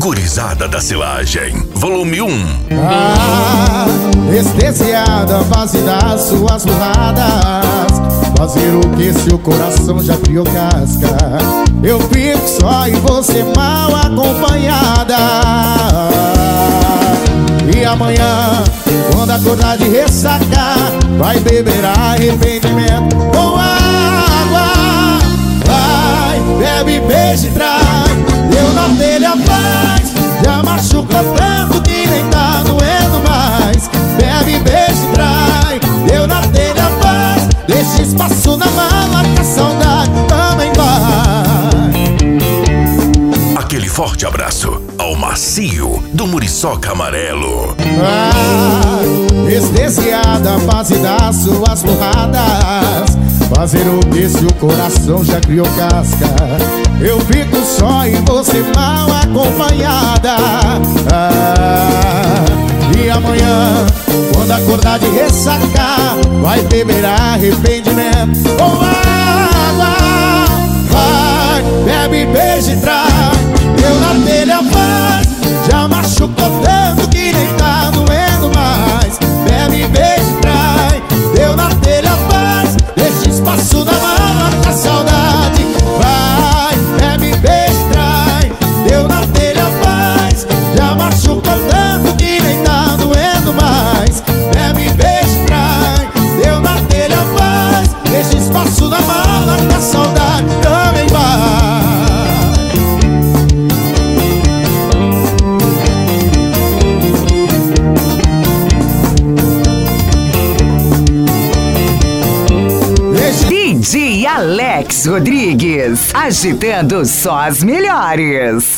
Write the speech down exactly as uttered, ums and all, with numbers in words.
Gurizada da Silagem, volume um. Ah, anestesiada, base das suas burradas, fazer o que se o coração já criou casca. Eu fico só e você mal acompanhada. E amanhã, quando acordar de ressaca, vai beber arrependimento com água. Vai, bebe, beija e trai. Eu na telha paz, já machuca tanto que nem tá doendo mais. Bebe, beija e trai. Eu na telha paz, deixa espaço na mala que a saudade também vai. Aquele forte abraço ao macio do Muriçoca Amarelo. Ah, anestesiada, base das suas porradas, fazer o que se o coração já criou casca. Eu fico só e você mal acompanhada. Ah, e amanhã, quando acordar de ressaca, vai beber arrependimento com água. Vai, bebe, beija e trai. Eu na telha paz, já machucou tanto que nem tá doendo mais. Bebe, beija e trai. Eu na telha paz, deixa espaço na mala que a saudade vai. Bebe, beija e trai. Eu na telha paz, já machucou tanto que nem tá doendo mais. Bebe, beija e trai. Eu na telha paz, deixa espaço na mala que a saudade também vai. D J Alex Rodrigues, agitando só as melhores.